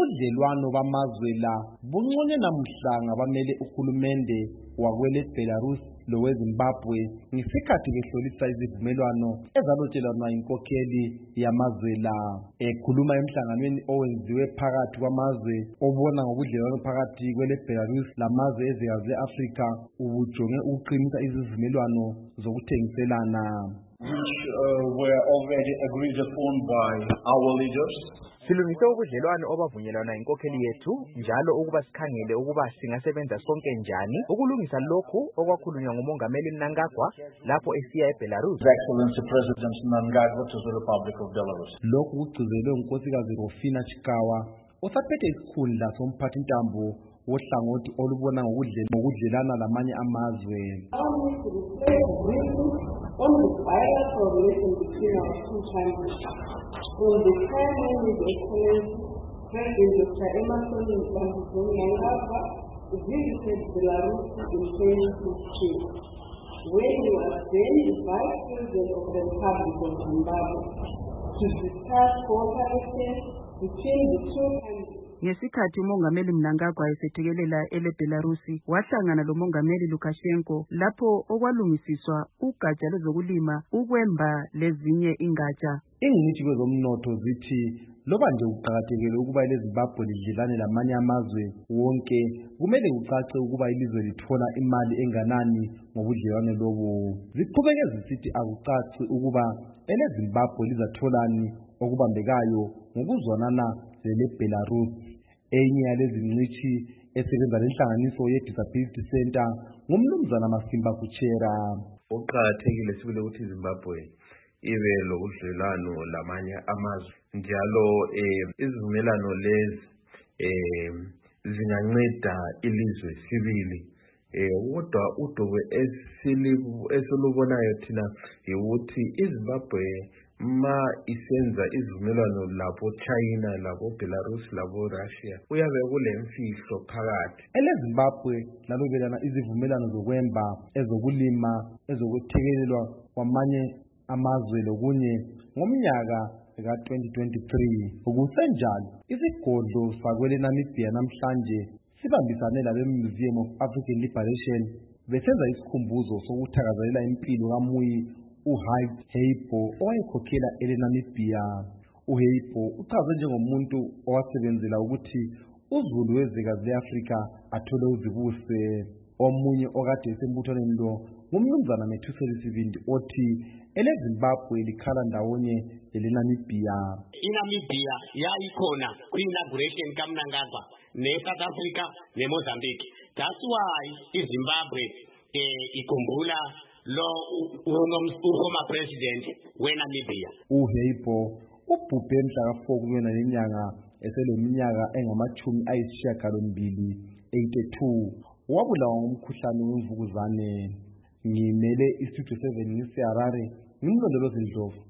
ubudlelwano bamazwe la bunconye namhla ngabamele uhulumende wakwele Belarus loweZimbabwe ngesikhathi behlolisa izivumelwano ezalotshelwana inkokheli yamazwe la. Ekhuluma emhlanganweni owenziwe phakathi kwamazwe obona ngobudlelwano phakathi kwele Belarus lamazwe ezwekazi le-Afrika ubujonge ukuqinisa izivumelwano zokuthengiselana. Which were already agreed upon by our leaders. Silungise ubudlelwano obavunyelwana inkokheli yethu njalo ukuba sikhangele ukuba singasebenza sonke njani ukulungisa lokhu okwakhulunywa ngumongameli Mnangagwa lapho esiya eBelarus. His Excellency President Mnangagwa to the Republic of Belarus. Lokhu kugcizelwe ngunkosikazi Rofina Chikawa osaphethe isikhundla somphathintambo wohlangothi olubona ngokudlelana lamanye amazwe. On the bilateral relation between our two countries, from the time when His Excellency President Dr. Emerson Mnangagwa visited Belarus in 2015, when he was then the Vice President of the Republic of Zimbabwe, to discuss cooperation between the two countries. Ngesikhathi umongameli Mnangagwa esethekelela eBelarusi wahlangana lomongameli Lukashenko lapho okwalungisiswa ugatsha lwezokulima ukwemba lezinye ingatsha. Ingcitshi kwezomnotho zithi loba nje uqhakathekile ukuba iZimbabwe lidlelane lamanye amazwe wonke kumele ucace ukuba ilizwe lithola imali enganani ngobudlelwano lobo. Ziqhubeke zisithi akucaci ukuba eleZimbabwe lizatholani okubambekayo ngokuzwanana leBelarus. Enye yalezi ngcitshi esebenza lenhlanganiso ye-Disability Center ngumnumzana Masimba Kuchera. Uqhakathekile sibile ukuthi iZimbabwe ibe lokudlelwano lamanye amazwe njalo izivumelwano lezi zinganceda ilizwe sibili. Kodwa uDobe esilubonayo thina ukuthi iZimbabwe ma isenza izivumelwano labo China labo Belarus labo Russia uyabe kulemfihlo phakathi. EleZimbabwe lalobelana izivumelwano zokwemba ezokulima ezokuthekelelwa kwamanye amazwe lokunye ngomnyaka ka-2023. Ukusenjalo isigodlo sakwele Namibia namhlanje sibambisane labeMuseum of African Liberation besenza isikhumbuzo sokuthakazelela impilo kaMuyi uHeibo owayekhokhela eNamibia. uHeibo uchazwe njengomuntu owasebenzela ukuthi uZulu wezwekazi le-Afrika athole uzibuse. Omunye okade esembuthaneni lo ngumnumzana Methuseli Sibindi othi eleZimbabwe likhala ndawonye leNamibia. iNamibia yayikhona kwi-inauguration kaMnangagwa neSouth Africa neMozambique. That's why iZimbabwe ikhumbula lo former president weNamibia. uHeibo ubhubhe mhla ka-4 kuLwena lenyanga eseleminyaka engama-82. Wabulawa ngumkhuhlane wemvukuzane. Ngimele iStudio 7 ngiseHarare ngimlondolozi Ndlovu.